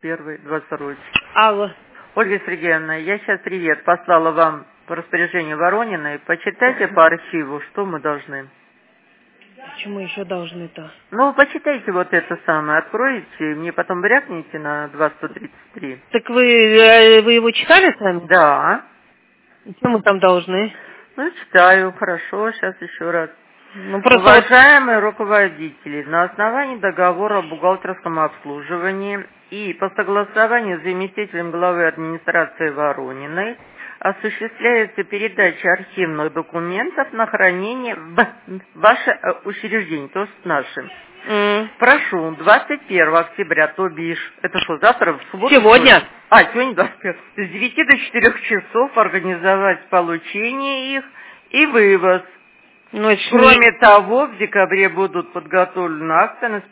21, 22. Алло. Ольга Сергеевна, я сейчас привет послала вам по распоряжению Ворониной. Почитайте по архиву, что мы должны. Почему еще должны-то? Ну, почитайте вот это самое, откроете, мне потом брякните на 2133. Так вы его читали сами? Да. И что мы там должны? Ну, читаю, хорошо, сейчас еще раз. Ну, просто Уважаемые руководители, на основании договора о бухгалтерском обслуживании и по согласованию с заместителем главы администрации Ворониной осуществляется передача архивных документов на хранение в ваше учреждение, то есть наше. Прошу, 21 октября, то бишь, это что, завтра, в субботу? Сегодня? Сегодня 21. С 9 до 4 часов организовать получение их и вывоз. Ну, Кроме того, в декабре будут подготовлены акты на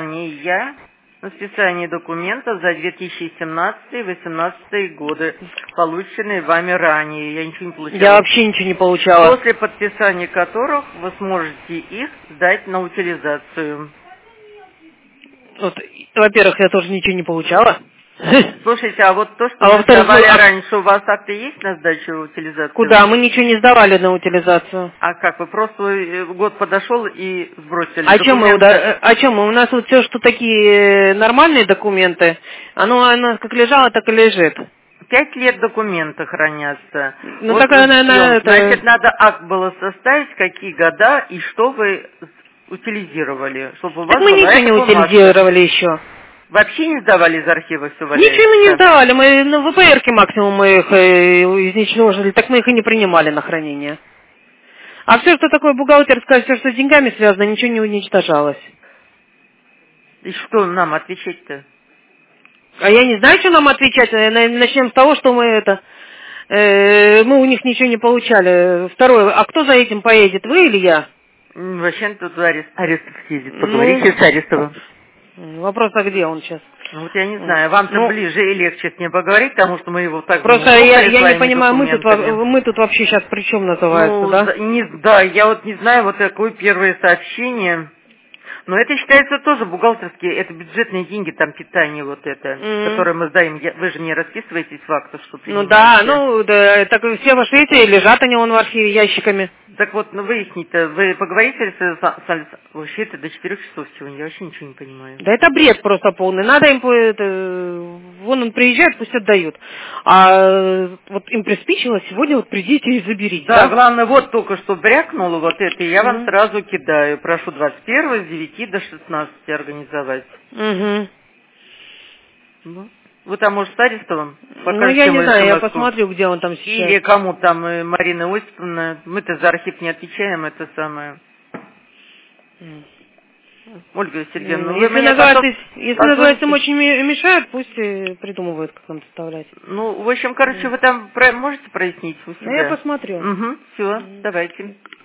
списание документов за 2017-2018 годы, полученные вами ранее. Я ничего не получала. Я вообще ничего не получала. После подписания которых вы сможете их сдать на утилизацию. Вот, во-первых, я тоже ничего не получала. Слушайте, а вот то, что вы сдавали раньше, у вас акты есть на сдачу утилизации? Куда? Мы ничего не сдавали на утилизацию. А как? Вы просто год подошел и сбросили А документы? чем мы? У нас вот все, что такие нормальные документы, оно как лежало, так и лежит. 5 лет документы хранятся. Ну, вот, так, значит, надо акт было составить, какие года и что вы утилизировали. Чтобы у вас так мы ничего не утилизировали еще. Вообще не сдавали из архива все валяется? Ничего мы не сдавали, мы на ВПРке максимум мы их изничтожили, так мы их и не принимали на хранение. А все, что такое бухгалтерское, все, что с деньгами связано, ничего не уничтожалось. И что нам отвечать-то? А я не знаю, что нам отвечать. Начнем с того, что мы мы у них ничего не получали. Второе, а кто за этим поедет, вы или я? Вообще тут Арестов ездит. Поговорите с Арестовым. Вопрос, а где он сейчас? Ну вот я не знаю, вам-то ближе и легче с ним поговорить, потому что мы его так... Просто я не понимаю, мы тут вообще сейчас при чем называется, да? Да, я вот не знаю, вот такое первое сообщение. Но это считается тоже бухгалтерские, это бюджетные деньги, там питание вот это, которое мы сдаем. Вы же не расписываетесь в актах, что принимаете. Да, так все ваши эти лежат они вон в архиве ящиками. Так вот, выясните, вы поговорите с вообще это до 4 часов сегодня, я вообще ничего не понимаю. Да это бред просто полный, надо им, вон он приезжает, пусть отдают. А вот им приспичило, сегодня вот придите и заберите. Да, главное, вот только что брякнуло вот это, и я вам сразу кидаю. Прошу 21 с 9 до 16 организовать. Вы там, может, с Арестовым? Ну, я не знаю, я посмотрю, где он там сейчас. Или кому там, Марина Осиповна. Мы-то за архив не отвечаем, это самое. Ольга Сергеевна, если называется, им очень мешает, пусть придумывают, как нам составлять. Ну, в общем, короче, вы там можете прояснить у себя? Ну, я посмотрю. Все, давайте.